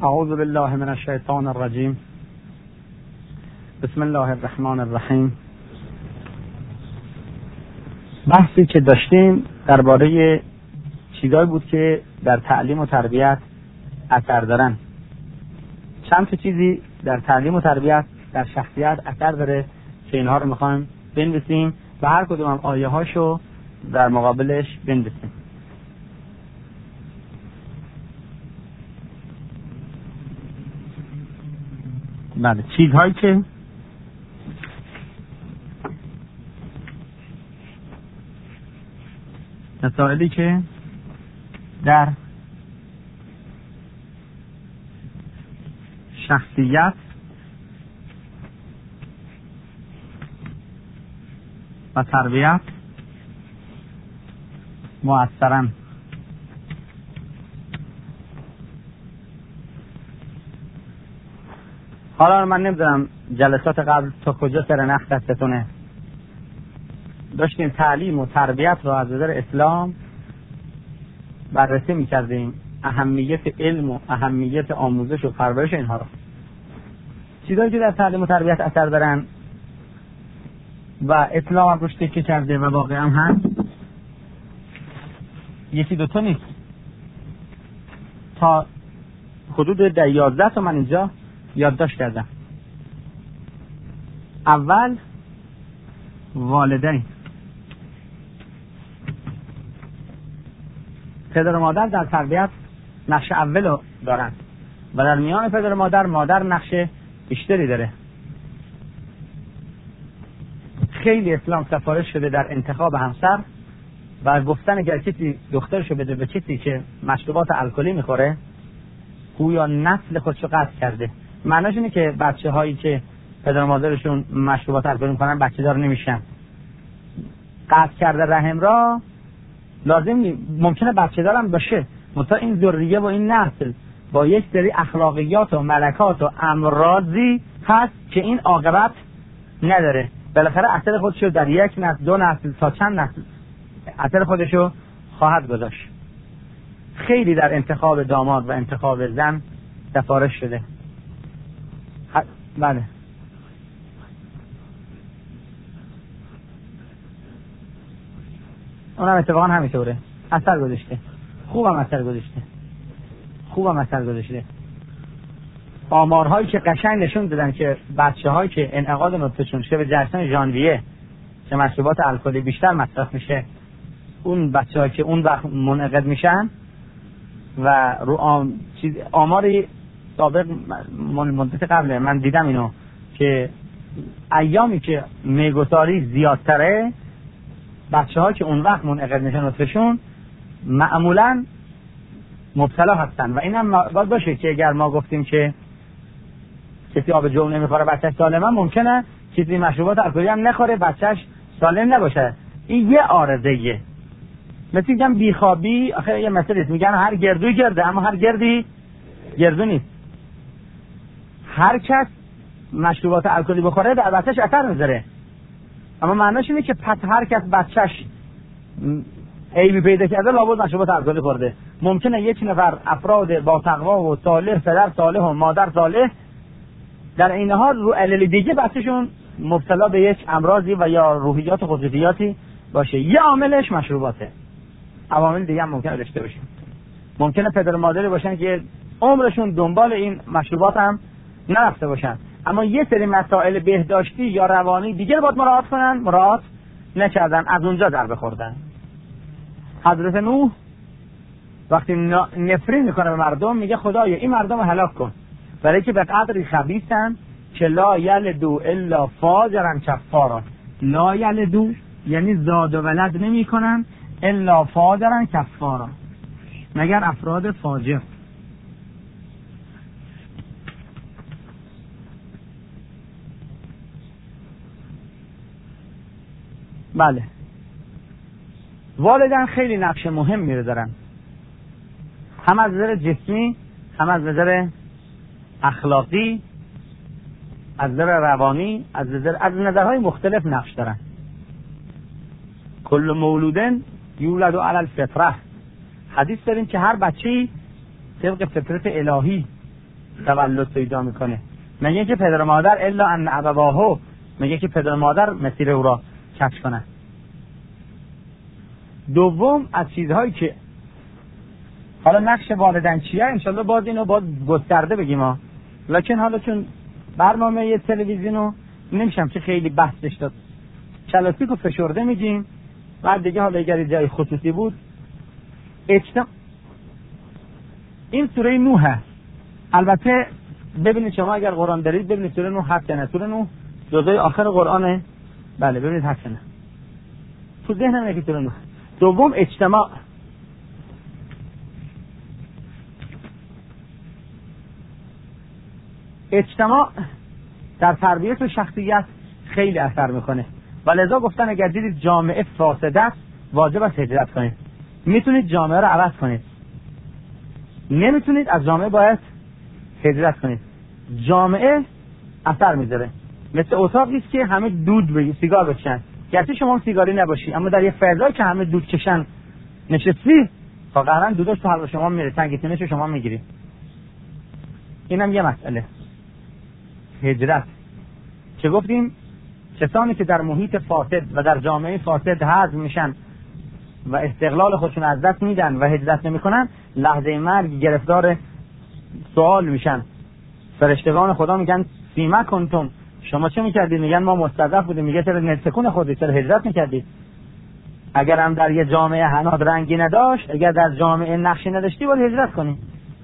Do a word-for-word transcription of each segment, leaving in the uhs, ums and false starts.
اعوذ بالله من الشیطان الرجیم. بسم الله الرحمن الرحیم. بحثی که داشتیم درباره چیزایی بود که در تعلیم و تربیت اثر دارن. چند تا چیزی در تعلیم و تربیت در شخصیت اثر داره که اینها رو میخوایم بنویسیم و هر کدوم هم آیه هاشو در مقابلش بنویسیم. بله، چیزهایی که مسائلی که در شخصیت و تربیت مؤثرن. حالا من نمیدونم جلسات قبل تا کجا سر نخ دستتونه. داشتیم تعلیم و تربیت رو از نظر اسلام بررسی میکردیم، اهمیت علم و اهمیت آموزش و پرورش اینها رو، چیزایی که در تعلیم و تربیت اثر دارن و اسلام هم روش تکیه کرده و واقعا هم هست. یکی دوتا نیست، تا حدود ده یازده تا من اینجا یادداشت کردم. اول والدین، پدر و مادر در تربیت نقش اولو دارن و در میان پدر و مادر مادر نقش بیشتری داره. خیلی اسلام سفارش شده در انتخاب همسر و گفتن اگر کسی دخترشو بده به کسی که مشروبات الکلی میخوره گویا نسل خودشو قطع کرده. معناش اینه که بچه هایی که پدر و مادرشون مشروبات الکلی میخورن بچه دار نمیشن. قطع کرده رحم را لازم نی... ممکنه بچه دارم باشه، منتها این ذریه و این نسل با یک سری اخلاقیات و ملکات و امراضی هست که این عاقبت نداره. بالاخره اثر خودشو در یک نسل، دو نسل، تا چند نسل اثر خودشو خواهد گذاشت. خیلی در انتخاب داماد و انتخاب زن سفارش شده. ح... بله اونم اتفاقا همینطوره، اثر گذاشته، خوبم اثر گذاشته، خوبم اثر گذاشته. آمارهایی که قشنگ نشون دادن که بچه هایی که انعقاد نطفه‌شون شه به جشن ژانویه که مشروبات الکلی بیشتر مصرف میشه، اون بچه هایی که اون وقت منعقد میشن و رو آم... چیز آماری سابق مدت قبله من دیدم اینو که ایامی که میگساری زیادتره بچه ها که اون وقت منعقد میشن نطفه‌شون معمولا مبتلا هستن. و اینم باید باشه که اگر ما گفتیم که کسی آب جو نمیخوره بچهش سالمه، ممکنه چیزی مشروبات الکلی هم نخوره بچهش سالم نباشه. این یه عارضه‌ایه. مثل میگم بیخوابی، آخه یه مسئله است، میگن هر گردوی گرده اما هر گردی گردو نیست. هر کس مشروبات الکلی بخوره در بچهش اثر میذاره، اما معناش اینه که پس هر کس بچهش عیبی پیدا کرده لابد مشروبات الکلی خورده. ممکنه یک نفر افراد با تقوا و صالح، پدر صالح و مادر صالح، در این حال رو علل دیگه بچه‌شون مبتلا به یک امراضی و یا روحیات و خصوصیاتی باشه. یه عاملش مشروباته، عوامل دیگه هم ممکنه داشته باشه. ممکنه پدر و مادری باشن که عمرشون دنبال این مشروبات هم نرفته باشن، اما یه سری مسائل بهداشتی یا روانی دیگه باید مراعات کنن، مراعات نکردن، از اونجا ضربه خوردن. حضرت نوح وقتی نفرین میکنه به مردم میگه خدایا این مردم رو هلاک کن، برای که به قدری خبیثن که لا یلدو الا فاجرا کفارا. لا یلدو یعنی زاد و ولد نمی کنن الا فاجرا کفارا، مگر افراد فاجر. بله، والدین خیلی نقش مهمی رو دارن، هم از نظر جسمی، هم از نظر اخلاقی، از نظر روانی، از نظر از نظرهای مختلف نقش دارن. کل مولودن یولد علی الفطره. حدیث داریم که هر بچه‌ای طبق فطرت الهی تولد پیدا میکنه. میگه که پدر و مادر الا ان ابواهو، میگه که پدر و مادر مسیر او را کشف کنن. دوم از چیزهایی که حالا نقش والدین چیه انشالله باز اینو باز گسترده بگیم ها، لکن حالا چون برنامه یه تلویزیونو نمیشم که خیلی بحثش داد، کلاسیک و فشرده میگیم، بعد دیگه حالا اگر جای خصوصی بود اجتماع. این سوره نوح، البته ببینید شما اگر قرآن دارید ببینید سوره نوح هست نه، سوره نوح جزء آخر قرآنه، بله ببینید هست نه، تو ذهنم میگه سوره نوح. دوم اجتماع، اجتماع در تربیت و شخصیت خیلی اثر میکنه و لذا گفتن اگر دیدید جامعه فاسد است واجب است هجرت کنید. میتونید جامعه رو عوض کنید، نمیتونید از جامعه باید هجرت کنید. جامعه اثر میذاره، مثل اتاقی است که همه دود بگی سیگار بکشن، گرچه شما سیگاری نباشی اما در یه فضایی که همه دود کشن نشستی تا قهرن دوداش تو حلق شما میره، تنگیتونش شما میگیری. اینم یه مسئله هجرت که گفتیم کسانی که در محیط فاسد و در جامعه فاسد حذف میشن و استقلال خودشون از دست میدن و هجرت نمیکنن، لحظه مرگ گرفتار سوال میشن. فرشتگان خدا میگن فیما کنتم، شما چه میکردید؟ میگن ما مستضعف بودیم. میگه چرا نسکون خودت، چرا هجرت میکردید؟ اگر هم در یه جامعه حناد رنگی نداشت، اگر در جامعه نقشی نداشتی باید هجرت کنی.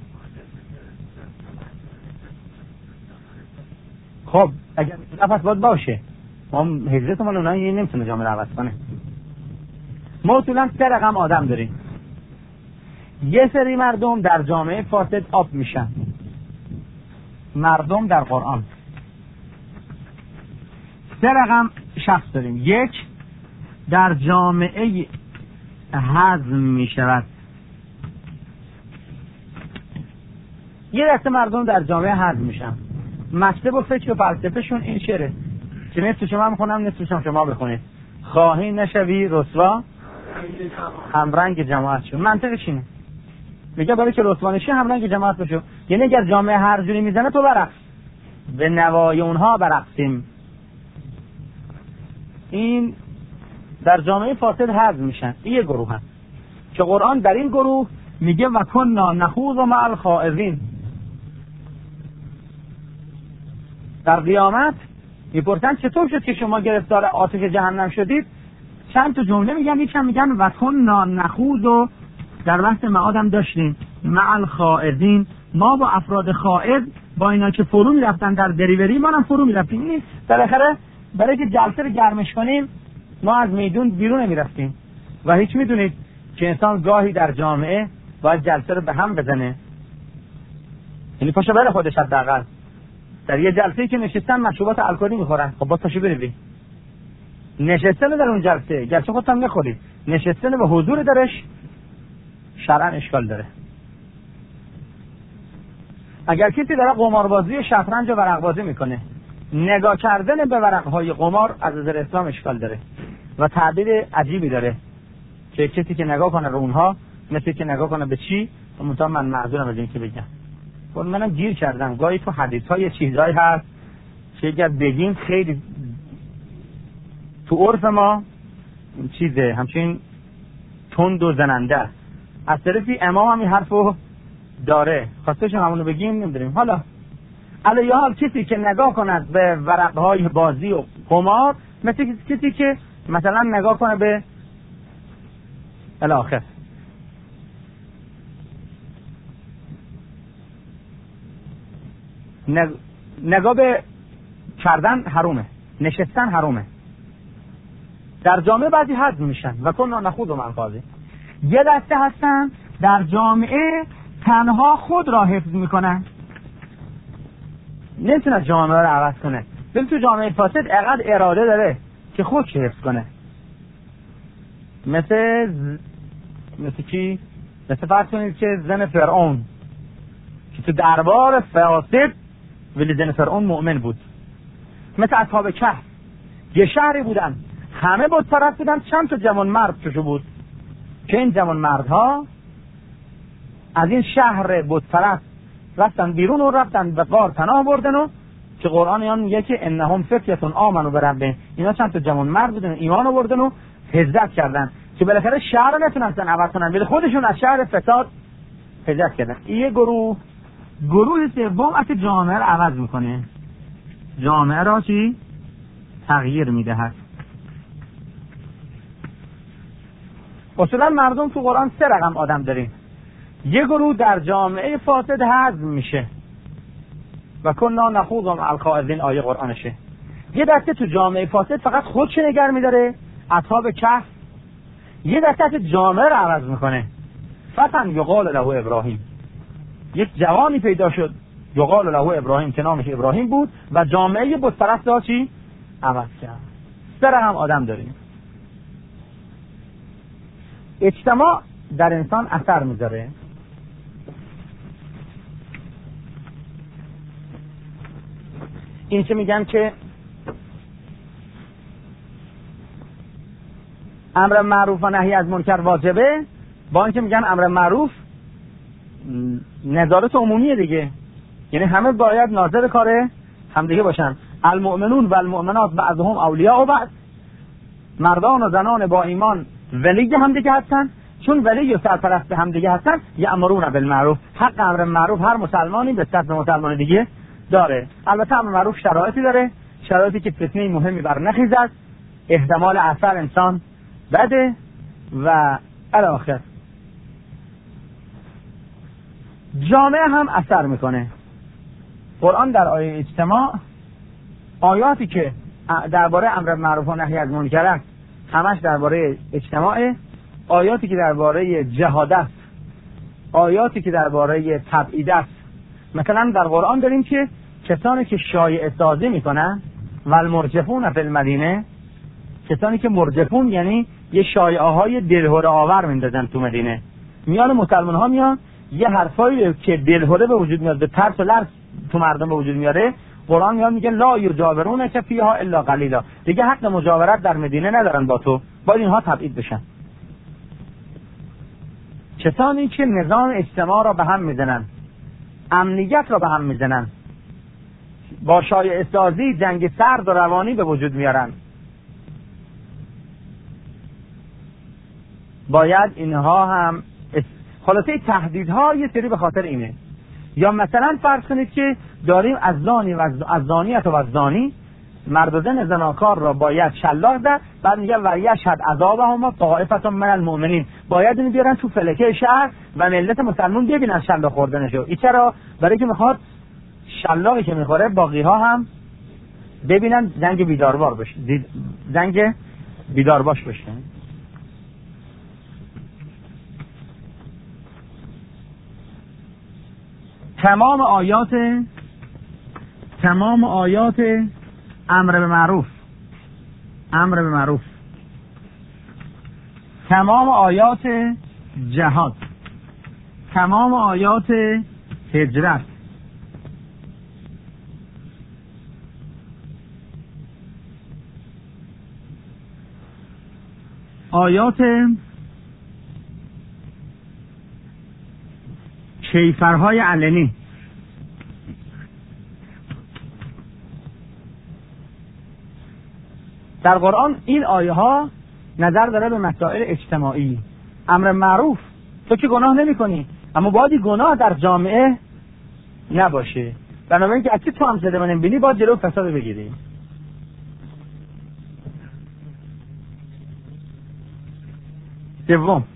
خب اگر نفس باید باشه، ما هجرت ما اونایی نمیتونه جامعه رو عوض کنه. ما اصولا سه رقم آدم داریم. یه سری مردم در جامعه فاسد آب میشن، مردم در قرآن. سه رقم شخص داریم، یک در جامعه هضم میشود، یه دسته مردم در جامعه هضم میشن. مکتب و فکر و فلسفه شون این شعره که نصف شما میخونم نصف شما شما بخونید، خواهی نشوی رسوا همرنگ جماعت شو. منطقش اینه، میگه برای که رسوا نشی همرنگ جماعت بشو. یعنی اگر جامعه هر جوری میزنه تو برقص، به نوای اونها برقصیم. این در جامعه فاسد هضم میشن. این یه گروه هم که قرآن در این گروه میگه و کنا نخوض مع الخائضین. در قیامت میپرسن چطور شد که شما گرفتار آتش جهنم شدید؟ چند تا جمله میگن، یکم میگن و کنا نخوض، و در وقت معادم داشتیم مع الخائضین، ما با افراد خائض، با اینا که فرو میرفتن در دریوری ما هم فرو میرفتیم. این بالاخره برای که جلسه رو گرمش کنیم ما از میدون بیرون نمیرفتیم. و هیچ میدونید که انسان گاهی در جامعه باید جلسه رو به هم بزنه، یعنی پاشو بره خودش حداقل در یه جلسه‌ای که نشستن مشروبات الکلی میخورن، خب با پاشو بری نشستن در اون جلسه، گرچه خودت هم نخوری، نشستن به حضور درش شرعاً اشکال داره. اگر کسی داره قماربازی شطرنج و ورق بازی میکنه، نگاه کردن به ورق‌های قمار از نظر اسلام اشکال داره و تعبیر عجیبی داره که کسی که نگاه کنه رو اونها مثل که نگاه کنه به چی؟ منتها من معذورم از این که بگم، خب منم گیر کردم گاهی تو حدیث‌های چیزایی هست که اگر بگیم خیلی تو عرف ما چیزه همچین تند و زننده است. از طرفی امام هم این حرفو داره، خواستش همونو بگیم نمیدونیم. حالا علیه حال کسی که نگاه کند به ورقهای بازی و قمار مثل کسی که مثلا نگاه کنه به الاخر. نگاه به کردن حرومه، نشستن حرومه. در جامعه بعضی حذف میشن و کنا نخوض مع الخائضین. یه دسته هستن در جامعه تنها خود را حفظ میکنن، نمیتونه جامعه رو عوض کنه. ببین تو جامعه فاسد اقدر اراده داره که خودش حفظ کنه، مثل مثل کی؟ مثل فرض کنید که زن فرعون که تو دربار فاسد ولی زن فرعون مؤمن بود. مثل اصحاب کهف، یه شهری بودن همه بت پرست بودن، چند تا جوان مرد توشو بود که این جوان مردها از این شهر بت پرست رفتن بیرون و رفتن به غار پناه بردن و که قرآن یان میگه که انهم فتیتون آمنوا بربهم، اینا چند تا جوان مرد بودن ایمان آوردن و هجرت کردن که بالاخره شهر رو نتونستن عوض کنن ولی خودشون از شهر فساد هجرت کردن. یه گروه گروه سوم از جامعه رو عوض میکنه، جامعه را چی تغییر میدهد. اصولا مردم تو قرآن سه رقم آدم داریم. یه گروه در جامعه فاسد هضم میشه و کنا نخوض مع الخائضین، آیه قرآنشه. یه دسته تو جامعه فاسد فقط خودش نگه میداره، اصحاب کهف. یه دسته جامعه رو عوض میکنه. فتن یقال له ابراهیم، یک جوانی پیدا شد یقال له ابراهیم که نامش ابراهیم بود و جامعه بت پرست ها چی عوض کرد. سه رقم آدم داریم. اجتماع در انسان اثر میذاره. این که میگن که امر معروف و نهی از منکر واجبه، با اینکه میگن امر معروف نظارت عمومیه دیگه، یعنی همه باید ناظر کار همدیگه باشن. المؤمنون و المؤمنات بعضهم اولیاء و بعض، مردان و زنان با ایمان ولی همدیگه هستن، چون ولی و سرپرست به همدیگه هستن. یأمرون بالمعروف، حق امر معروف هر مسلمانی به سطح مسلمان دیگه داره. البته امر معروف شرایطی داره، شرایطی که فتنه مهمی بر نخیزد، احتمال اثر انسان بده و الاخر. جامعه هم اثر میکنه. قرآن در آیه اجتماع، آیاتی که درباره امر معروف و نهی از منکر است همش درباره اجتماع، آیاتی که درباره جهاد است، آیاتی که درباره تبعید است. مثلا در قرآن داریم که کسانی که شایعه سازی میکنن و المرجفون فی المدینه، کسانی که مرجفون یعنی یه شایعه های دلهره آور میندازن تو مدینه، میان مسلمان ها میان یه حرفایی که دلهره به وجود میاد، به ترس و لرز تو مردم به وجود میاره، قرآن میاد میگه لا یجاورون که فیها الا قلیلا، دیگه حق مجاورت در مدینه ندارن با تو، باید اینها تبعید بشن. کسانی که نظام اجتماع را به هم میزنن، امنیت را به هم میزنن، با شایعه سازی جنگ سرد و روانی به وجود میارن، باید اینها هم خلاصه تهدیدها یه سری به خاطر اینه. یا مثلا فرض کنید که داریم از زانی و از زانیت و از زانی، مرد و زن زناکار را باید شلاق زد، بعد میگه و یشهد عذابهما طائفة من المؤمنین، باید اینو بیارن تو فلکه شهر و ملت مسلمان ببینن شلاق خوردنشو. این چرا؟ برای که میخواد شلاقی که میخوره باقی ها هم ببینن، زنگ بیداربار بشه، زنگ بیدارباش بشه. تمام آیات تمام آیات امر به معروف امر به معروف تمام آیات جهاد، تمام آیات هجرت، آیات کیفرهای علنی، در قرآن این آیه ها نظر داره به مسائل اجتماعی. امر معروف، تو که گناه نمی کنی اما باید گناه در جامعه نباشه، بنابراین که اگه تو هم زده منم بینی باید جلو فساد بگیری. دوم،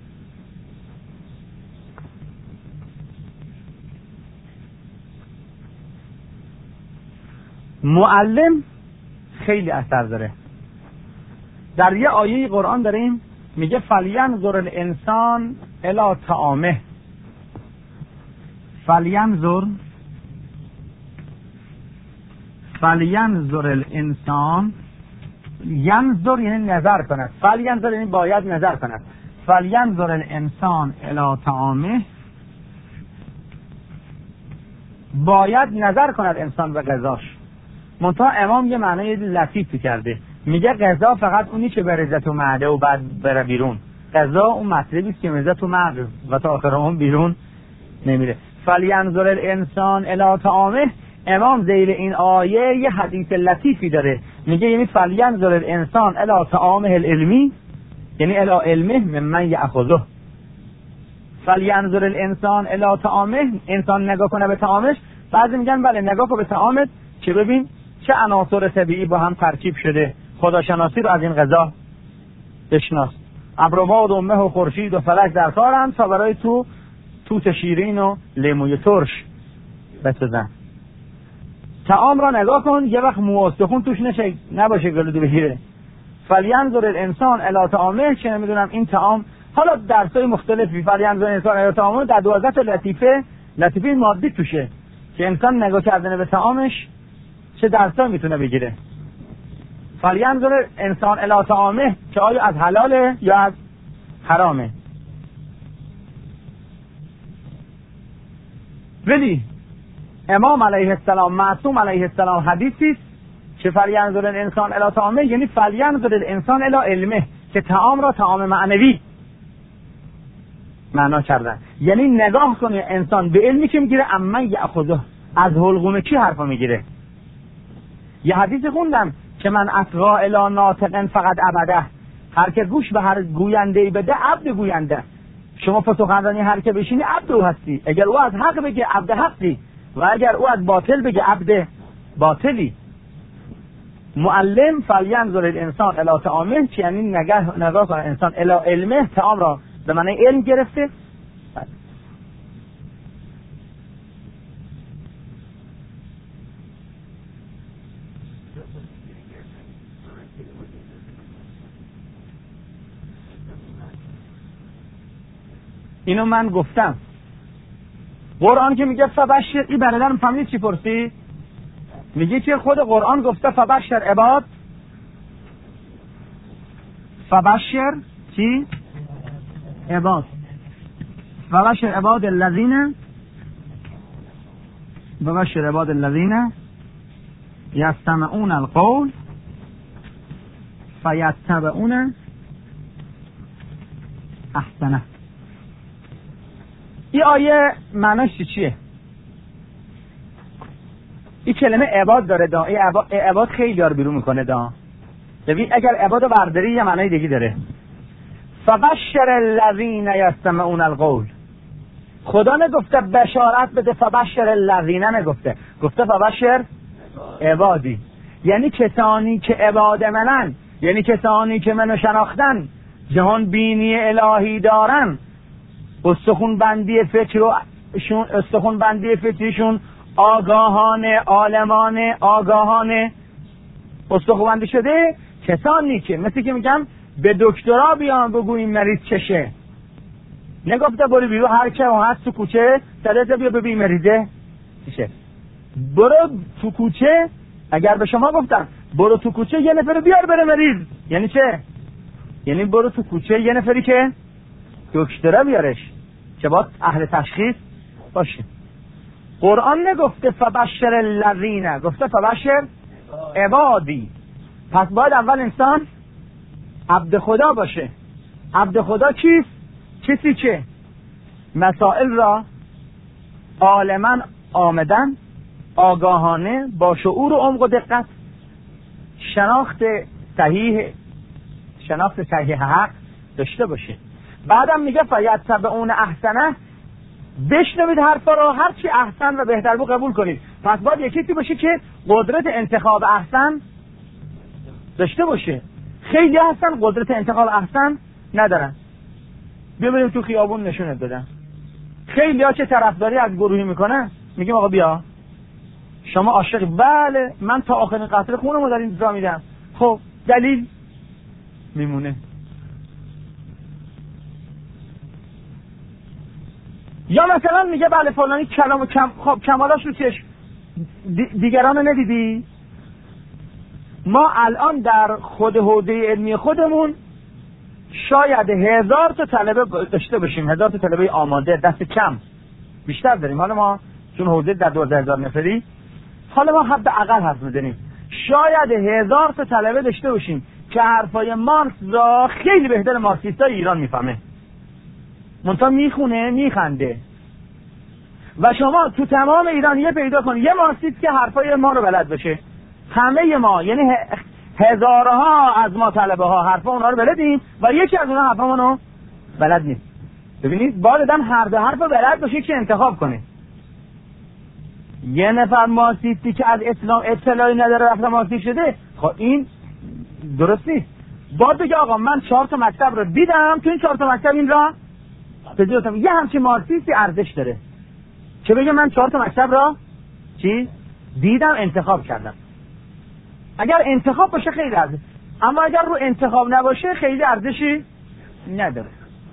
معلم خیلی اثر داره. در یه آیه قرآن داریم میگه فلینظر الانسان الی طعامه، فلینظر فلینظر الانسان، ینظر یعنی نظر کند، فلینظر یعنی باید نظر کند، فلینظر الانسان الی طعامه، باید نظر کند انسان به غذاش. منتها امام یه معنی لطیفی کرده، میگه غذا فقط اونی که بریزه تو معده و بعد بره بیرون، غذا اون مطلبی است که میریزه تو مغز و تا آخر اون بیرون نمیره. فلینظر الانسان الی طعامه، امام زیر این آیه یه حدیث لطیفی داره، میگه یعنی فلینظر الانسان الی طعامه العلمی، یعنی الی علمه ممن یأخذه. فلینظر الانسان الی طعامه، انسان نگاه کنه به طعامش. بعضی میگن بله نگاه کن به طعامت که ببین چه عناصر طبیعی با هم ترکیب شده، خداشناسی رو از این غذا بشناس. ابروباد و مه و خورشید و فلک در کارند تا برای تو توت شیرین و لیموی ترش بسازن. طعام را نگاه کن، یه وقت موستخون توش نشه نباشه گلودو بگیره. فلینظر الانسان الی طعامه، چه نمیدونم این طعام، حالا درسای مختلفی فلینظر الانسان الی طعامه در دوازده تا لطیفه لطیفه مادی توشه که انسان نگاه کردن به طعامش چه درسا میتونه بگیره. فلینظر انسان الی طعامه، که آیا از حلاله یا از حرامه. ولی امام علیه السلام، معصوم علیه السلام حدیثی است که فلینظر الانسان الی طعامه یعنی فلینظر الانسان الی علمه، که طعام را طعام معنوی معنا کردن، یعنی نگاه کنه انسان به علمی که میگیره، اما یأخذه، از حلقوم کی حرفا میگیره. یه حدیث خوندم که من اصغا الی ناطق فقط عبده، هر که گوش به هر گوینده بده عبد گوینده. شما پسخندانی هر که بشینی عبد او هستی، اگر او از حق بگه عبد حقی و اگر او از باطل بگه عبد باطلی. معلم فلینظر الانسان الی طعامه، یعنی نگاه نگاه کنه انسان الی علمه، طعام را به معنی علم گرفته. اینو من گفتم. قرآن که میگه فبشر، این برادرم فهمید چی پرسی؟ میگه که خود قرآن گفته فبشر عباد، فبشر چی؟ عباد، فبشر عباد الذین، فبشر عباد الذین یستمعون القول فیتبعون احسنه. این آیه معناش چیه؟ این کلمه عباد داره دا، این عباد, عباد خیلی دار بیرون میکنه دا. ببین اگر عباد رو برداری یه معنای دیگه داره. فبشر الذین یستمعون القول، خدا نگفته بشارت بده، فبشر الذین نگفته، گفته فبشر عبادی، یعنی کسانی که عباد منن، یعنی کسانی که منو شناختن، جهان بینی الهی دارن، استخون بندی فکر و شون استخون بندی فکریشون آگاهانه، عالمانه، آگاهانه استخون بندی شده. کسانی که مثل که میگم به دکترا بیان بگو این مریض چشه، نگفته برو بیرو هر که هست تو کوچه سرت بیا ببین مریضه چشه. برو تو کوچه، اگر به شما گفتن برو تو کوچه یه نفر بیار بره مریض، یعنی چه؟ یعنی برو تو کوچه یه نفری که دکترا بیارش که باید اهل تشخیص باشه. قرآن نگفته فبشر الذین، گفته فبشر عبادی. پس باید اول انسان عبد خدا باشه. عبد خدا کیست؟ کسی که مسائل را عالما آمدن، آگاهانه، با شعور و عمق و دقت شناخت صحیح شناخت صحیح حق داشته باشه. بعدم میگه فیتبعون احسنه، بشنوید حرفا رو، هر چی احسن و بهتر بود قبول کنید. پس باید یکی باشه که قدرت انتخاب احسن داشته باشه. خیلی هستن قدرت انتخاب احسن ندارن. ببینیم تو خیابون نشونت بدن. خیلی ها چه طرفداری از گروهی میکنن، میگیم آقا بیا شما عاشق، بله من تا آخرین قطره خونمو در این جا میدم. خب دلیل میمونه. یا مثلا میگه بله فلانی کلام و کم، خب کمالاش رو چش دی... دیگران رو ندیدی؟ ما الان در خود حوزه علمی خودمون شاید هزار تا طلبه داشته باشیم، هزار تا طلبه آماده، دست کم بیشتر داریم. حالا ما چون حوزه در دوازده هزار نفری، حالا ما حد اقل حرف میزنیم، شاید هزار تا طلبه داشته باشیم که حرفای مارکس را خیلی بهتر مارکسیستای ایران میفهمه، منتها میخونه میخنده. و شما تو تمام ایران یه پیدا کنید یه مارکسیست که حرفای ما رو بلد باشه. همه ما یعنی هزارها از ما طلبه ها حرفا اونا رو بلدیم و یکی از اونها حرفا منو بلد نیست. ببینید باید آدم هر دو حرف بلد باشه که انتخاب کنه. یه نفر مارکسیستی که از اسلام اطلاعی نداره رفته مارکسیست شده، خب این درست نیست. باید بگه آقا من چهار تا مکتب رو دیدم، تو این چهار تا مکتب این را پذیرفتم. یه همچین مارکسیستی ارزش داره که بگه من چهار تا مکتب را چی دیدم انتخاب کردم. اگر انتخاب باشه خیلی ارزش، اما اگر رو انتخاب نباشه خیلی ارزشی نداره.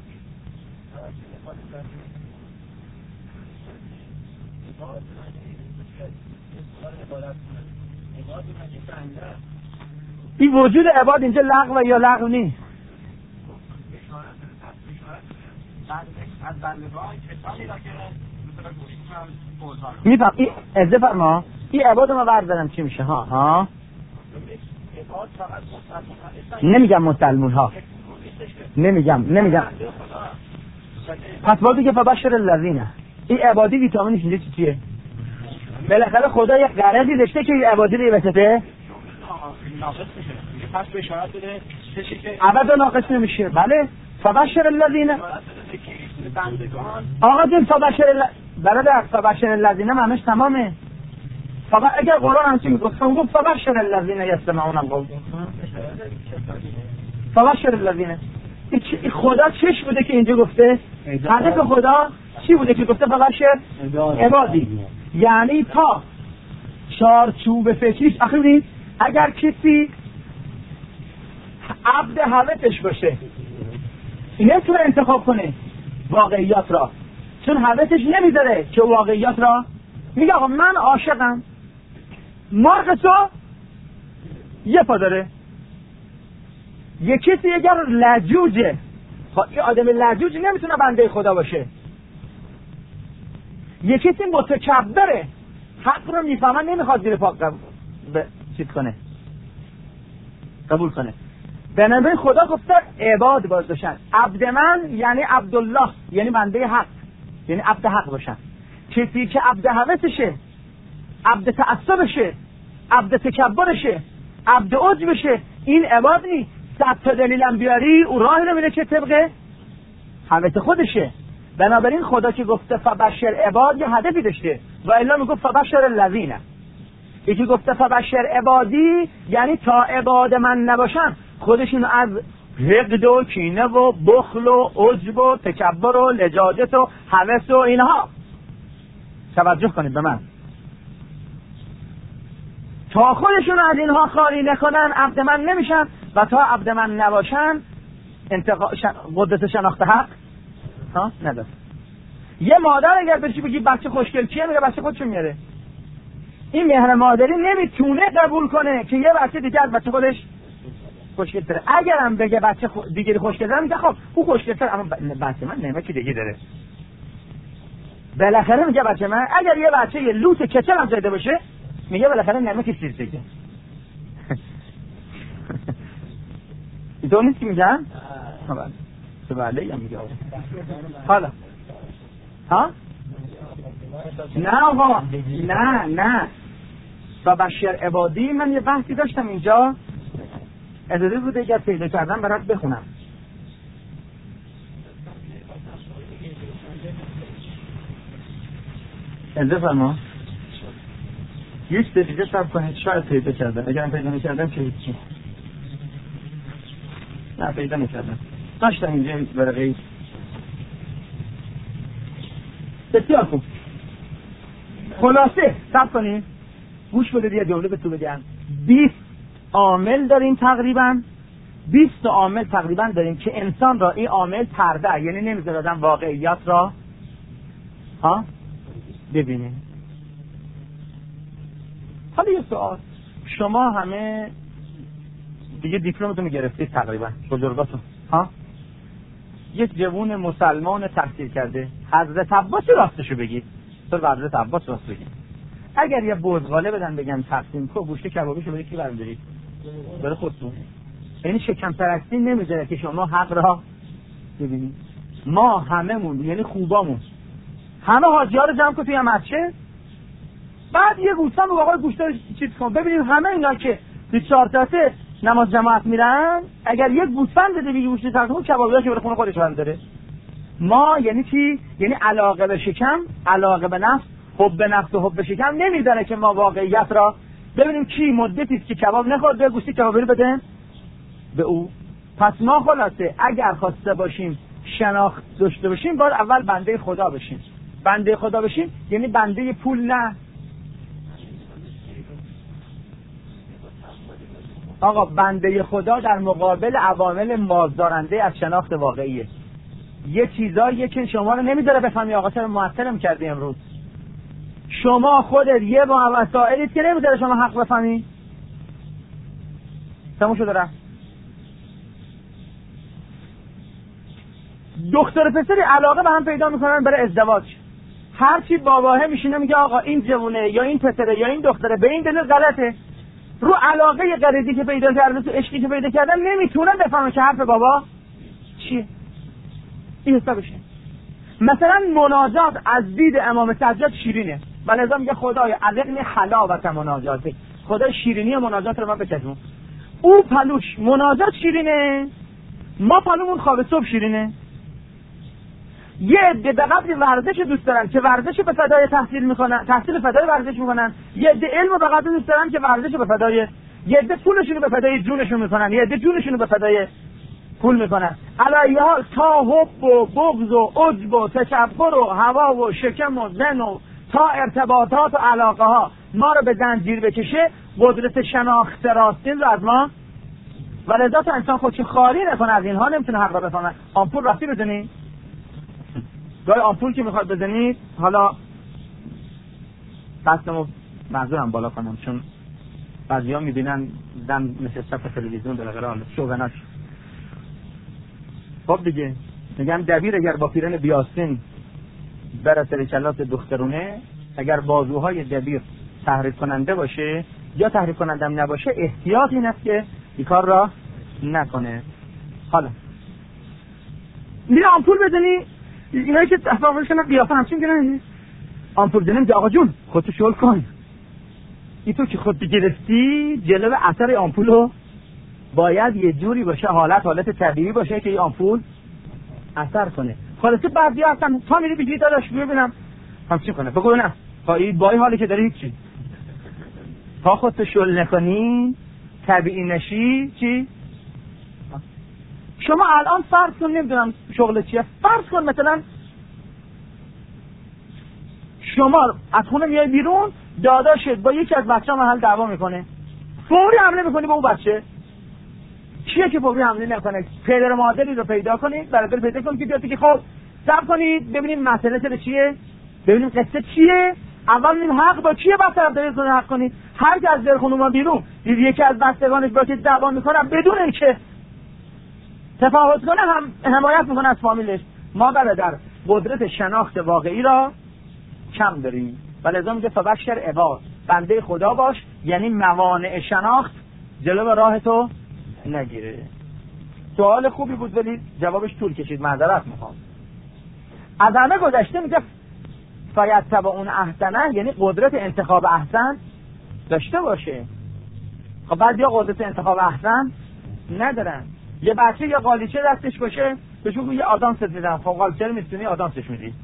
این وجود عباد اینجا لغو یا لغو نیست. میفهم این ازده فرما این عباد ما بردارم چی میشه ها ها نمیگم مسلمون ها نمیگم نمیگم پس باید که فبشر الذین این عبادی ویتامینش اینجا چی چیه؟ بالاخره خدا یک غرضی داشته که این عبادی رو بسته پس به اشارت بده عبد ناقص نمیشه. بله فبشر الذین آقا جون فبشر برادر فبشر الذین معنیش تمامه. فقط اگر قرآن همچی میگفت اون گفت فبشر الذین یستمعون القول فبشر الذین این خدا چش بوده که اینجا گفته؟ هدف خدا چی بوده که گفته فبشر عبادی؟ یعنی تا چارچوب فکریش آخه ببینید اگر کسی عبد هوسش باشه نمیتونه انتخاب کنه واقعیات را، چون هوسش نمیذاره که واقعیات را میگه آقا من عاشقم. مرغ تو یه پا داره. یه کسی اگر لجوجه، خب این آدم لجوج نمیتونه بنده خدا باشه. یه کسی متکبره، حق رو میفهمه نمیخواد زیر پا قبول چیز کنه قبول کنه. بنابراین خدا گفته عباد باز باشن. عبد من یعنی عبدالله، یعنی بنده حق، یعنی عبد حق باشن. کسی که عبد هوسشه، عبد تعصبشه، عبد تکبرشه، عبد عجبشه، این عباد نی. صد تا دلیلم بیاری او راه نمیره که طبق هوس خودشه. بنابراین خدا که گفته فبشر عباد یه هدفی داشته و الا میگفت فبشر الذین. یکی گفته فبشر عبادی یعنی تا عباد من نباشن خودشون از حقد و کینه و بخل و عجب و تکبر و لجاجت و هوس و اینها. توجه کنید به من. تا خودشون از اینها خالی نکنن عبد من نمیشن و تا عبد من نباشن انتقا... شن... قدرت شناخت حق ها نداره. یه مادر اگر بهش بگی بچه خوشگل چیه میگه بچه خودشون میاره. این مهر مادری نمیتونه قبول کنه که یه بچه دیگه از بچه خودش خوشگل تره. اگرم بگه بچه خو... دیگه خوشگل تره میگه خب او خوشگل تره اما بچه من نمه که دیگه داره. بالاخره میگه بچه من اگر یه بچه یه لوت کچل هم زده باشه میگه بالاخره نمه که چیز دیگه. دونید که میگن؟ بله هم میگه حالا ها؟ نه آقا نه نه فبشر عبادی. من یه بحثی داشتم اینجا اجازه بوده اگر پیدا کردم برات بخونم. اجازه فرما یک دقیقه صبر کنید شاید پیدا کردم. اگر پیدا نکردم که هیچی. نه پیدا نکردم. داشتم اینجا ورقه بسیار خوب. خلاصه صبر کنید گوش بدید یه جمله به تو بگم. بیست عامل داریم تقریبا بیست عامل تقریبا داریم که انسان را این عامل پرده یعنی نمیذاره آدم واقعیات را ها ببینه. حالا یه سوال، شما همه دیگه دیپلمتون گرفتید تقریبا بزرگاتون ها؟ یک جوون مسلمان تحصیل کرده حضرت عباس راستشو بگید تو به حضرت عباس راست بگید. اگر یه بزغاله بدن بگم تقسیم کو گوشت کبابیشو بگید کی برمی‌دارید؟ برای خودتون. یعنی شکم پرستی نمیذاره که شما حق را ببینید. ما هممون یعنی خوبامون همه حاجی‌ها رو جمع کن توی مسجد، بعد یه گوسفند به آقای گوشتار چیز کن. ببینید همه اینا که تو چهار ساعته نماز جماعت میرن، اگر یک گوسفند بده بگی گوشت سرتون کبابی‌ها که برای خونه خودش برداره. ما یعنی چی؟ یعنی علاقه به شکم، علاقه به نفس، حب به نفس و حب به شکم نمیذاره که ما واقعیت را ببینیم. کی مدتی است که کباب نخورد، به گوشت کبابی بده به او. پس ما خلاصه اگر خواسته باشیم شناخت داشته باشیم، باید اول بنده خدا بشیم. بنده خدا بشیم یعنی بنده پول نه. آقا بنده خدا در مقابل عوامل مازدارنده از شناخت واقعیه. یه چیزاییه که شما رو نمیذاره بفهمی. آقا چرا معطلم کردی امروز؟ شما خودت یه با مسائلیت که نمیذاره شما حق بفهمی. تموم شده رفت. دختر پسری علاقه به هم پیدا میکنن برای ازدواج. هرچی باباه میشینه میگه آقا این جوونه یا این پسره یا این دختره به این دلیل غلطه. رو علاقه غریزی که پیدا کرده، تو عشقی که پیدا کردن، نمیتونن بفهمن که حرف بابا چیه. این حسابشه. مثلا مناجات از دید امام سجاد شیرینه، ولذا میگه خدای علقنی حلاوت مناجاته، خدای شیرینی مناجات رو من بچشم. او پلوش مناجات شیرینه، ما پلومون خواب صبح شیرینه. یه عده به قدر ورزش دوست دارن که ورزش به فدای تحصیل میکنن، تحصیل فدای ورزش میکنن. یه عده علم به قدر دوست دارن که ورزش به فدای، یه عده پولشون به فدای جونشون میکنن، یه عده جونشون به فدای پول میکنن. علی حال تا حب و بغض و عجب و تکبر و هوا و شکم و زن و تا ارتباطات و علاقه ها ما رو به زنجیر بکشه، قدرت شناخت راستین رو از ما، ولذا تا انسان خودش خالی نکنه از اینها نمیتونه حق را بفهمه. آمپول رفتی بزنی؟ گاهی آمپول که میخواد بزنید، حالا دستمو منظورم بالا کنم چون بعضی ها میبینن زن مثل صف تلویزیون بالاخره حالا شوگناش. خب دیگه میگم دبیر اگر با پیرن بیاستین برسه به کلاس دخترونه، اگر بازوهای دبیر تحریک کننده باشه یا تحریک کننده هم نباشه، احتیاط این است که این کار را نکنه. حالا میره آمپول بزنی، اینایی که افاقشون قیافه همچین گرنه آمپول زنیم که آقا جون خودتو شل کن. این تو که خود بگرفتی جلو اثر آمپول رو باید یه جوری باشه، حالت حالت طبیعی باشه که این آمپول اثر کنه. خلاصه بعضی هستن تا میری بگی داداش ببینم همچین کنه، بگو نه با این با این حالی که داری هیچی، تا خودتو شل نکنی طبیعی نشی چی؟ شما الان فرض کن نمیدونم شغل چیه، فرض کن مثلا شما از خونه میای بیرون، داداشت با یکی از بچه‌ها محل دعوا میکنه، فوری حمله میکنی به اون بچه. کیه که فوری حمله نکنه؟ پدر مادری رو پیدا کنید، برادر پیدا کنید که بیاد که خب صبر کنید ببینیم مسئله چه چیه، ببینیم قصه چیه، اول این حق با کیه، بعد طرف دارید حق کنید. هر کی از در خونه ما بیرون دید یکی از بستگانش با که دعوا میکنه، بدون اینکه تفاوت کنه هم حمایت میکنه از فامیلش. ما برادر قدرت شناخت واقعی را کم داریم، ولذا میگه فبشر عباد، بنده خدا باش، یعنی موانع شناخت جلو راه تو نگیره. سوال خوبی بود ولی جوابش طول کشید، معذرت میخوام. از همه گذشته میگه فیتبع اون احسنه، یعنی قدرت انتخاب احسن داشته باشه. خب بعضیا قدرت انتخاب احسن ندارن. یه بچه یه قالیچه دستش باشه بهش بگو یه آدامست میدن، خب قالیچه رو میتونی آدامسش میدی.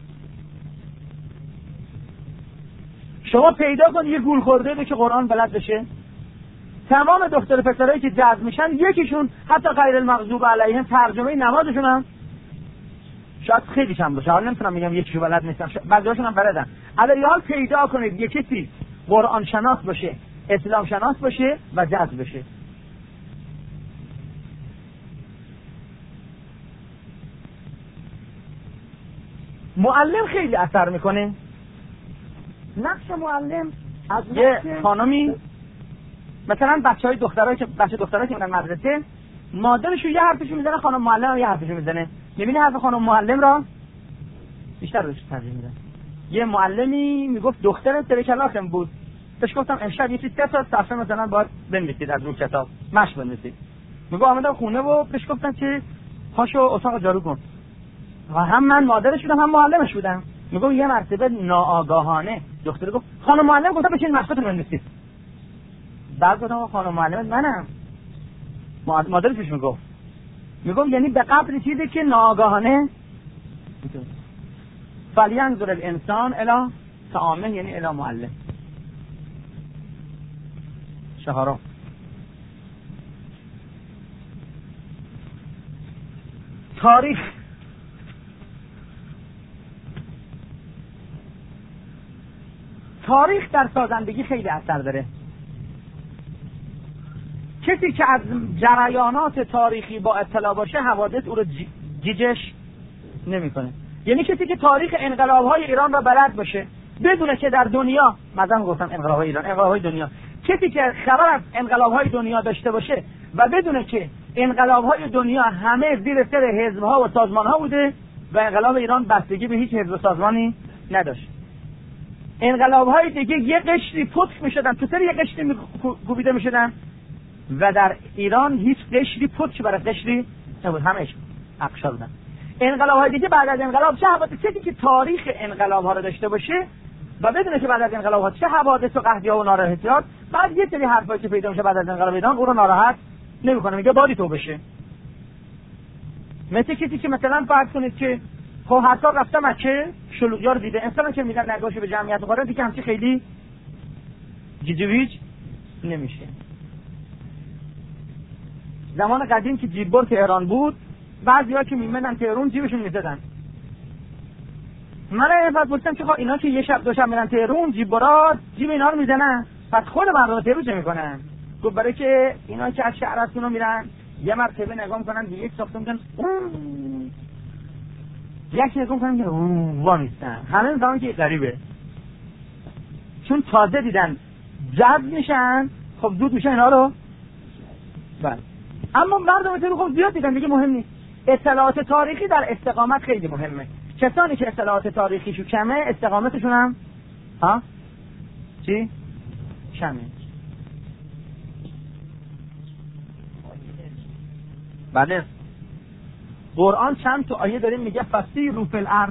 شما پیدا کن یه گول خورده رو که قرآن بلد بشه. تمام دختر پسرایی که جذب میشن یکیشون حتی غیر المغضوب علیهم ترجمه نمازشون هم شاید خیلی کم باشه، حالا نمیتونم بگم یکیشو بلد نیستم، بعضیاشون هم بلدن. اگر حال پیدا کنید یه کسی قرآن شناس باشه، اسلام شناس باشه و جذب بشه. معلم خیلی اثر میکنه. نقش معلم از یه خانمی مثلا بچهای دخترایی که بچه دخترایی که میرن مدرسه، مادرشون یه حرفشو میزنه، خانم معلم هم یه حرفشو میزنه. میبینی حرف خانم معلم را بیشتر روش ترجیح میدن. یه معلمی میگفت دختر سر کلاسم بود، بهش گفتم امشب یه چیز سه تا صفحه مثلا باید بنویسید از رو کتاب، مشق بنویسید. میگه آمدم خونه و بهش گفتم که پاشو اتاق جارو کن. و هم من مادرش بودم هم معلمش بودم. میگم یه مرتبه ناآگاهانه دختر گفت خانم معلم گفت بشین مشقتون بنویسید. بعد گفتم خانم معلم منم. مادرش میگفت میگم یعنی به قدر چیزی که ناآگاهانه فلینظر الانسان الی طعامه، یعنی الی معلم. چهارم تاریخ. تاریخ در سازندگی خیلی اثر داره. کسی که از جریانات تاریخی با اطلاع باشه حوادث او رو جیجش نمیکنه. یعنی کسی که تاریخ انقلاب‌های ایران را بلد باشه بدونه که در دنیا، مثلا گفتم انقلاب‌های ایران، انقلاب‌های دنیا، کسی که خبر از انقلاب‌های دنیا داشته باشه و بدونه که انقلاب‌های دنیا همه زیر سر حزب‌ها و سازمان‌ها بوده و انقلاب ایران بستگی به هیچ حزب و سازمانی نداشت. انقلاب‌های دیگه یه قشری پتک می‌شدن، تو سر یه قشری کوبیده می‌شدن و در ایران هیچ قشری پتک برای قشری نبود، همه‌اش اقشار بودن. انقلاب‌های دیگه بعد از انقلاب چه حوادث، کسی که تاریخ انقلاب‌ها رو داشته باشه و بدونه که بعد از انقلاب‌ها چه حوادث و قحطی‌ها و ناراحتی‌ها، بعد یه سری حرفایی که پیدا میشه بعد از انقلاب ایران او رو ناراحت نمی‌کنه، میگه بادی تو بشه. مثل کسی که مثلا فرض کنید که خب حتی رفته مکه شلوغی‌ها رو دیده، انسان که میگن نگاهش به جمعیت قاره دیگه همچی خیلی جیجویج نمیشه. زمان قدیم که جیببر تهران بود، بعضی‌ها که میمدن تهران جیبشون میزدن. من یه وقت گفتم که خب اینا که یه شب دو شب میرن تهران جیببرا جیب اینا رو میزنن، پس خود مردم تهران چه میکنن؟ گفت برای که اینا که از شهر از اونو میرن یه مرتبه نگاه میکنن به یک ساختمون میگن یک نگاه میکنن که وا نیستن، همه میفهمن که غریبه، چون تازه دیدن جذب میشن، خب زود میشن اینا رو. بله اما مردم تهران خب زیاد دیدن دیگه مهم نیست. اطلاعات تاریخی در استقامت خیلی مهمه. کسانی که اطلاعات تاریخیشو کمه استقامتشون هم ها چی؟ کمه. بله قرآن چند تا آیه داریم میگه فسیروا فی الارض.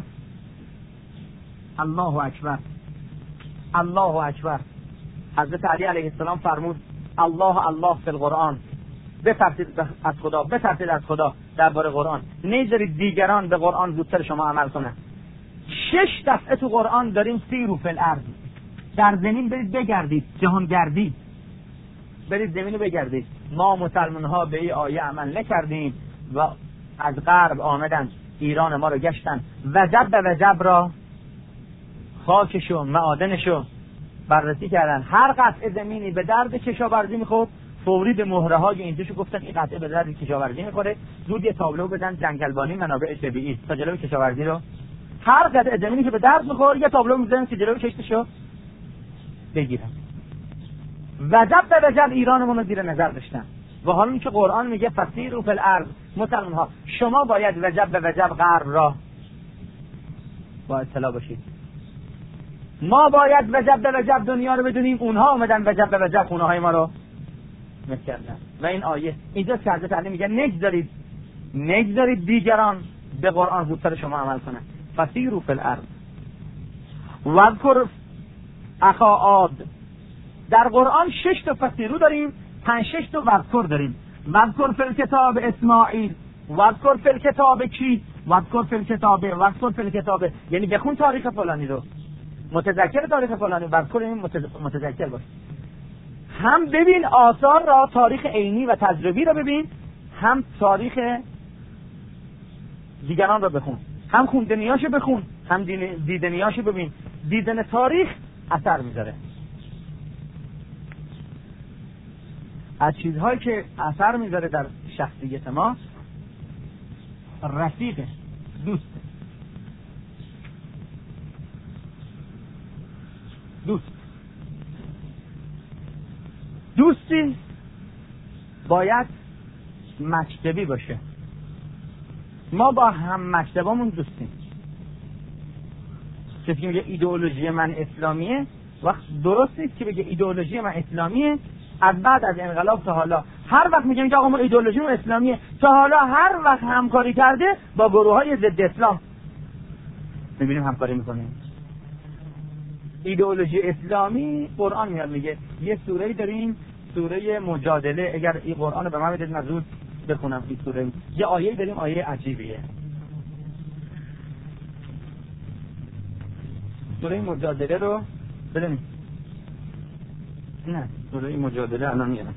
الله اکبر الله اکبر. حضرت علی علیه السلام فرمود الله الله فی القرآن، بترسید از خدا، بترسید از خدا درباره قرآن، نذارید دیگران به قرآن زودتر شما عمل کنن. شش دفعه تو قرآن داریم سیروا فی الارض، در زمین برید بگردید، جهانگردی، برید زمین رو بگردید. ما مسلمان ها به این آیه عمل نکردیم و از غرب آمدن ایران ما رو گشتن، وجب به وجب را خاکشو معادنشو بررسی کردن. هر قطعه زمینی به درد کشاورزی میخورد فوری به مهره های اینجاشو گفتن این قطعه به درد کشاورزی میخوره، زود یه تابلو بدن جنگلبانی منابع طبیعی تا جلوی کشاورزی رو. هر قطعه زمینی که به درد میخوره یه تابلو میذارن که جلوی کشتشو بگیرن. وجب به وجب ایرانمون رو زیر نظر داشتن و حالا این که قرآن میگه فسیروا فی الارض، مسلمان ها شما باید وجب به وجب غرب را با اطلاع باشید. ما باید وجب به وجب دنیا رو بدونیم، اونها اومدن وجب به وجب خونه های ما رو میکردن. و این آیه اینجا که حضرت علی میگه نگذارید نگذارید دیگران به قرآن زودتر شما عمل کنن. فسیروا فی الارض واذکر اخا عاد. در قرآن شش تا فسیرو داریم، پنج شش تا واذکر داریم. واذکر فی الکتاب اسماعیل، واذکر فی الکتاب کی، واذکر فی الکتاب، واذکر فی الکتاب، یعنی بخون تاریخ فلانی رو، متذکر تاریخ فلانی، واذکر این متذکر باش. هم ببین آثار را، تاریخ عینی و تجربی را ببین، هم تاریخ دیگران را بخون، هم خوندنیاشو بخون، هم دیدنیاشو ببین. دیدن تاریخ اثر میذاره. از چیزهایی که اثر میذاره در شخصیت ما رفیق، دوست دوست دوستی باید مکتبی باشه. ما با هم مکتبامون دوستیم. کسی که میگه ایدئولوژی من اسلامیه، وقت درست نیست که بگه ایدئولوژی من اسلامیه از بعد از انقلاب تا حالا. هر وقت میگیم که آقا ما ایدئولوژی من اسلامیه، تا حالا هر وقت همکاری کرده با گروه‌های ضد اسلام. میبینیم همکاری میکنیم. ایدئولوژی اسلامی قرآن میاد میگه یه سوره‌ای داریم، سوره مجادله، اگر این قرآن رو به من بدید من زود بخونم این سوره. یه آیه داریم، آیه عجیبیه. سوره مجادله رو ببینید. نه سوره مجادله الان میاد.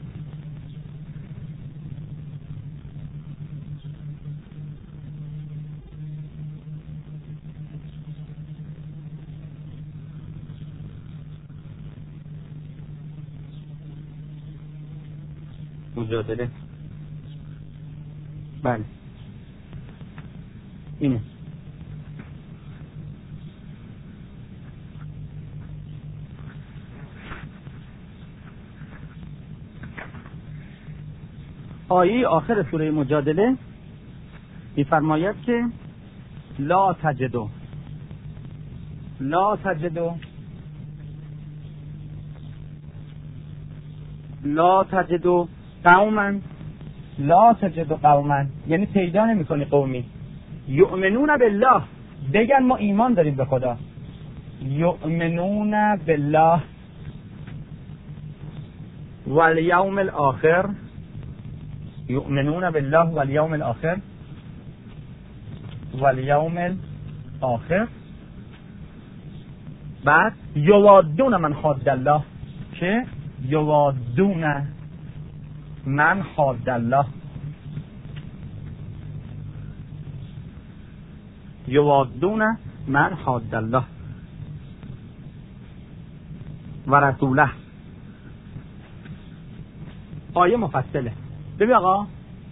مجادله بله اینه. آیه آخر سوره مجادله می‌فرماید که لا تجدو لا تجدو لا تجدو قوما لا تجدو قوما، یعنی پیدا نمی‌کنی قومی یؤمنون بالله، بگن ما ایمان داریم به خدا، یؤمنون بالله والیوم الاخر، یؤمنون بالله والیوم الاخر والیوم الاخر، بعد یوادون من حاد الله، که یوادون من حاد الله، یوادون من حاد الله و رسوله. آیه مفصله. ببین آقا،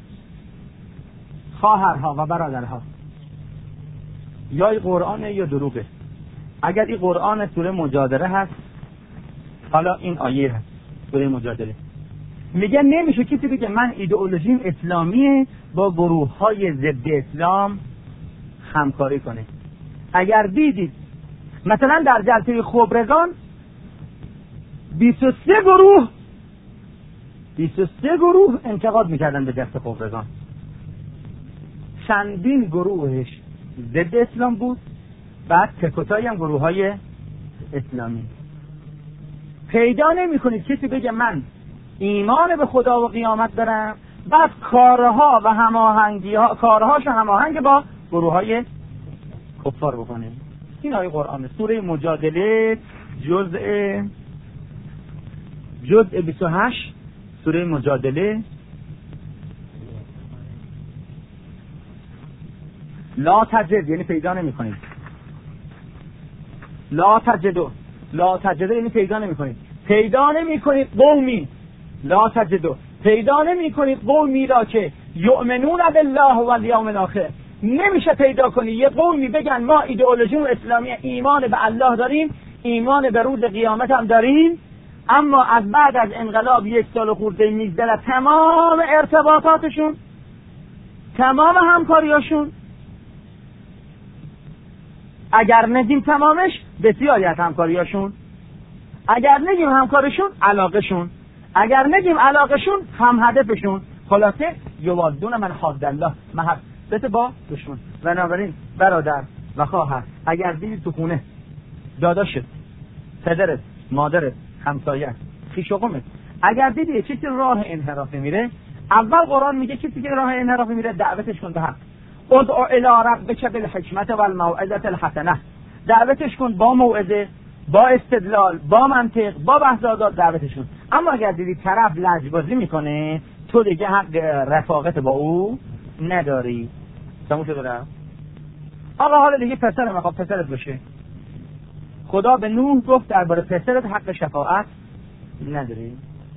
خواهرها و برادرها، یا این قرآنه یا دروغه. اگر این قرآن سوره مجادله هست، حالا این آیه هست سوره مجادله، میگه نمیشه کسی بگه من ایدئولوژیم اسلامیه با گروه های ضد اسلام همکاری کنه. اگر دیدید مثلا در جلسه خبرگان بیست و سه گروه بیست و سه گروه انتقاد میکردن به جلسه خبرگان، چندین گروهش ضد اسلام بود، بعد تکوتایی هم گروه های اسلامی. پیدا نمی کنید کسی بگه من ایمان به خدا و قیامت دارم، بعد کارها و هماهنگی ها کارهاشو هماهنگ با گروه های کفار بکنه. این آیه قرآن سوره مجادله جزء جزء بیست و هشت سوره مجادله. لا تجد یعنی پیدا نمی کنید. لا تجدو لا تجدو یعنی پیدا نمی کنید. پیدا نمی کنید قومی لا تجدو پیدا نمی کنید قومی را که یؤمنون بالله و الیوم الاخر. نمیشه پیدا کنی یه قومی بگن ما ایدئولوژی اسلامی ایمان به الله داریم، ایمان به روز قیامت هم داریم، اما از بعد از انقلاب یک سال خورده میگذره تمام ارتباطاتشون، تمام همکاریاشون، اگر نگیم تمامش بسیاری از همکاریاشون، اگر نگیم همکارشون علاقشون، اگر نگیم علاقشون هم هدفشون، خلاصه یوادون من حاد الله، محبت با دشمن. بنابراین برادر و خواهر، اگر دیدی تو خونه داداشت، پدرت، مادرت، همسایه، خویش و قومت، اگر دیدی یه چیزی راه انحرافی میره، اول قرآن میگه کسی که راه انحرافی میره دعوتش کن به حق. ادع الی ربک بالحکمت والموعظة الحسنه، دعوتش کن با موعظه، با استدلال، با منطق، با بحث‌آزاد دعوتش کن. اما اگر دیدی طرف لجبازی میکنه، تو دیگه حق رفاقت با او نداری. تموم شد رفت. آقا حالا دیگه پسر میخواد پسرت بشه. خدا به نوح گفت درباره پسرت حق شفاعت نداری.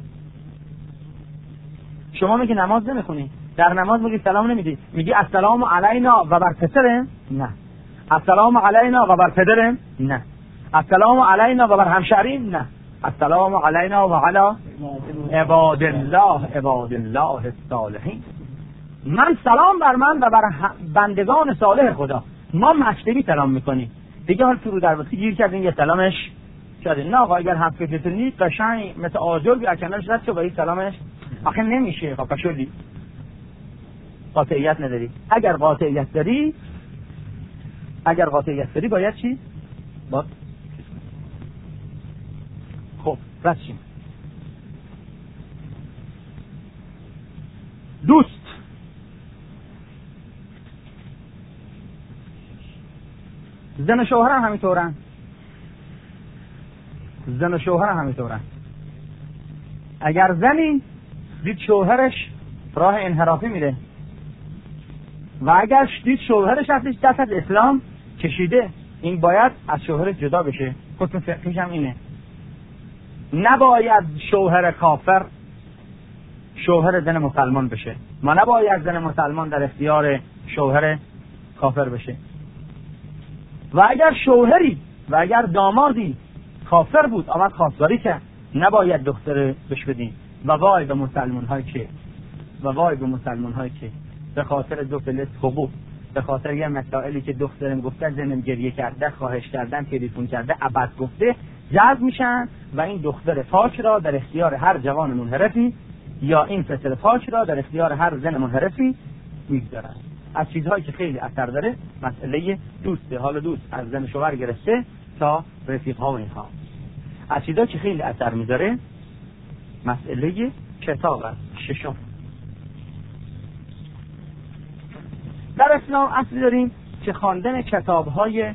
شما میگی نماز نمیخونی، در نماز میگی سلام نمیدی، میگی السلام علینا و بر پسرم؟ نه. السلام علینا و بر پدرم؟ نه. السلام علینا و بر همشهریم؟ نه. السلام علینا و علی عباد الله عباد الله الصالحین. من سلام بر من و بر بندگان صالح خدا. ما مشتری سلام میکنیم دیگه. حال فرو در وقتی گیر کردین یه سلامش شده. نه آقا اگر حرف کسی قشنگ مثل آجر بیا کنارش رد شو با این سلامش آخه نمیشه. خب شدی قاطعیت نداری. اگر قاطعیت داری اگر قاطعیت داری باید چی؟ با خب رسیم. دوست زن و شوهر هم همینطورن، زن و شوهر هم همینطورن. اگر زنی دید شوهرش راه انحرافی میره و اگر دید شوهرش ازش دست از اسلام کشیده، این باید از شوهرش جدا بشه. حکم فقهیش هم اینه، نباید شوهر کافر شوهر زن مسلمان بشه، ما نباید زن مسلمان در اختیار شوهر کافر بشه. و اگر شوهری و اگر دامادی کافر بود آمد خواستگاری کرد، نباید دختر بش بدیم. و وای به مسلمان هایی که و وای به مسلمان هایی که به خاطر دو فلس حقوق، به خاطر یه مسائلی که دخترم گفته زنم گریه کرده، خواهش کردن، تلفن کرده، ابد گفته، جذب میشن و این دختر پاک را در اختیار هر جوان منحرفی یا این پسر پاک را در اختیار هر زن منحرفی میگذارن. از چیزهایی که خیلی اثر داره مسئله دوسته. حالا دوست از زن شوهر گرفته تا رفیق‌ها و اینها. از چیزهایی که خیلی اثر میذاره مسئله کتاب است. ششم، در اسلام اصلی داریم که خواندن کتاب‌های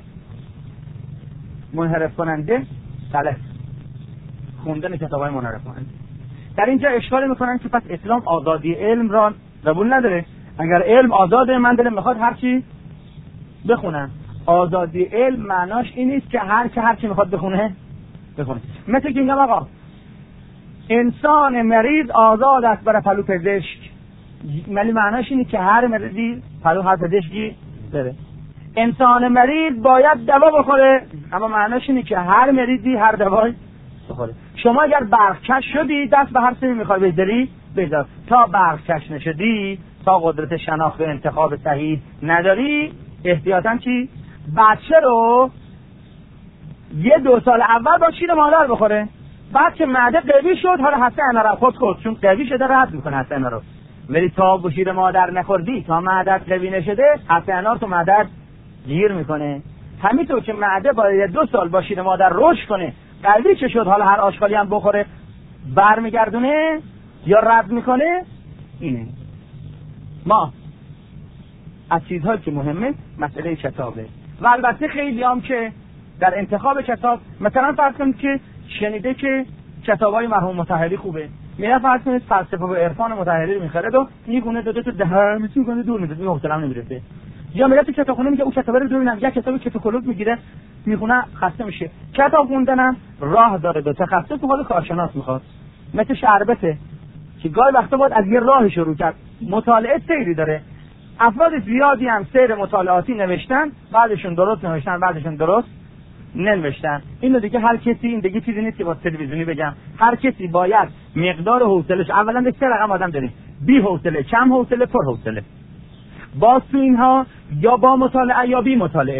منحرف کننده غلط. خوندن کتاب‌های منحرف کننده در اینجا اشکال میکنن که پس اسلام آزادی علم را قبول نداره. اگر علم آزاده، من دلم میخواد هر چی بخونم. آزادی علم معناش این نیست که هر کی هر چی میخواد بخونه بخونه. مثل که میگم آقا انسان مریض آزاد است برای پلو پزشک، ولی معناش اینه که هر مریضی پلو هر پزشکی بره. انسان مریض باید دوا بخوره، اما معناش اینه که هر مریضی هر دوایی بخوره. شما اگر برقکش شدی دست به هر چیزی میخوای بذاری بذار، تا برقکش نشدی، تا قدرت شناخت و انتخاب صحیح نداری، احتیاطاً چی؟ بچه رو یه دو سال اول با شیر مادر بخوره، بعد که معده قوی شد حالا حتی انا رو خود خود چون قوی شده رد میکنه حتی انا رو. ولی تا با شیر مادر نخوردی، تا معدت قوی نشده، حتی انا تو معدت گیر میکنه. همینطور که معده باید دو سال با شیر مادر رشد کنه، قوی چه شد حالا هر آشغالی هم بخوره برمیگردونه یا رد میکنه. اینه ما از چیزهایی که مهمه مسئله کتابه. و البته خیلی هم که در انتخاب کتاب، مثلا فرض کنید که شنیده که کتابای مرحوم مطهری خوبه، میره فرض کنید فلسفه و عرفان مطهری رو میخره و میخونه دو دو تا دهن میکنه دور میده، این حوصله‌ام نمیرسه. یا میره تو کتابخونه میگه اون کتاب رو ببینم، یا کتاب کتاکولوگ میگیره میخونه خسته میشه. کتاب خوندنم راه داره، به تخصص و حال کارشناس میخواد. مثل شربته که گاهی وقتا باید از یه راه شروع کرد. مطالعه سیری داره. افراد زیادی هم سیر مطالعاتی نوشتن، بعدشون درست نوشتن، بعدشون درست ننوشتن. اینو دیگه هر کسی، این دیگه چیزی نیست که با تلویزیونی بگم. هر کسی باید مقدار حوصله‌اش، اولا به سه رقم آدم داریم: بی حوصله، کم حوصله، پر حوصله. باز تو اینها یا با مطالعه یا بی مطالعه،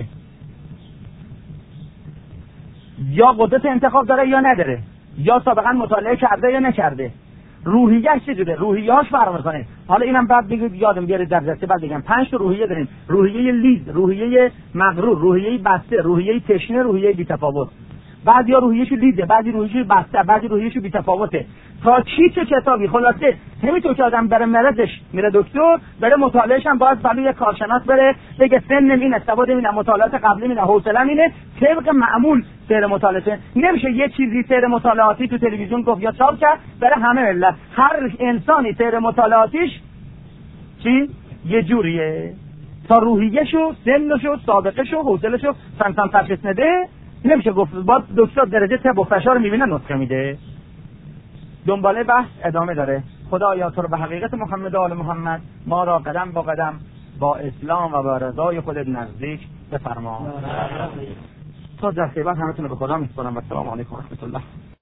یا قدرت انتخاب داره یا نداره، یا سابقا مطالعه کرده یا نکرده. روحیه‌اش چجوره؟ روحیه‌اش فرق می‌کنه. حالا اینم بعد بگید یادم بیارید در جلسه بعد بگم. پنج تا روحیه داریم: روحیه لیز، روحیه مغرور، روحیه بسته، روحیه تشنه، روحیه بی‌تفاوت. بعضیا روحیه‌شو لیزه، بعضی روحیه‌شو بسته، بعضی روحیه‌شو بی‌تفاوته. تا چی چه کتابی خلاصه همینطور که آدم بره مرضش میره دکتر، بره مطالعه‌اش هم باید برای کارشناس بره بگه سن اینه، سواد اینه، مطالعات قبلی اینه، حوصله اینه، طبق معمول سیر مطالعه. نمیشه یه چیزی سیر مطالعاتی تو تلویزیون گفت یا چاپ کرد برای همه ملت. هر انسانی سیر مطالعاتیش چی یه جوریه، تا روحیه‌شو، سنشو، سابقه‌شو، حوصله‌شو سم سم تشخیص نده. نمیشه گفت با دکتر درجه تب و فشار میبینه نسخه میده. دنباله بحث ادامه داره. خدایا تو رو به حقیقت محمد و آل محمد ما را قدم با قدم با اسلام و با رضای خودت نزدیک بفرما. تا در خیبت همتون رو به خدا میسپارم و السلام علیکم و رحمت الله.